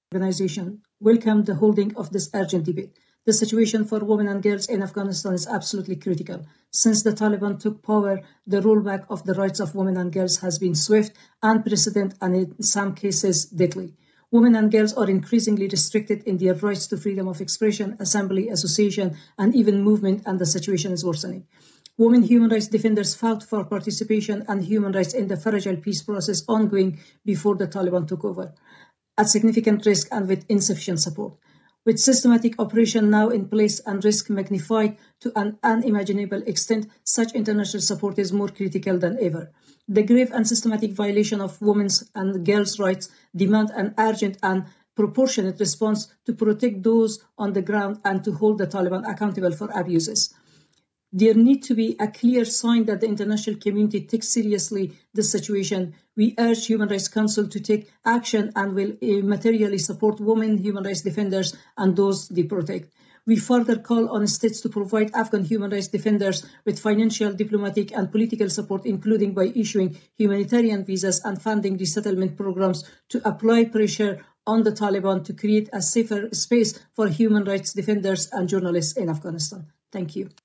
Organization welcomed the holding of this urgent debate. The situation for women and girls in Afghanistan is absolutely critical. Since the Taliban took power, the rollback of the rights of women and girls has been swift, unprecedented, and in some cases deadly. Women and girls are increasingly restricted in their rights to freedom of expression, assembly, association, and even movement, and the situation is worsening. Women human rights defenders fought for participation and human rights in the fragile peace process ongoing before the Taliban took over, at significant risk and with insufficient support. With systematic operation now in place and risk magnified to an unimaginable extent, such international support is more critical than ever. The grave and systematic violation of women's and girls' rights demand an urgent and proportionate response to protect those on the ground and to hold the Taliban accountable for abuses. There needs to be a clear sign that the international community takes seriously the situation. We urge Human Rights Council to take action and will materially support women human rights defenders and those they protect. We further call on states to provide Afghan human rights defenders with financial, diplomatic, and political support, including by issuing humanitarian visas and funding resettlement programs to apply pressure on the Taliban to create a safer space for human rights defenders and journalists in Afghanistan. Thank you.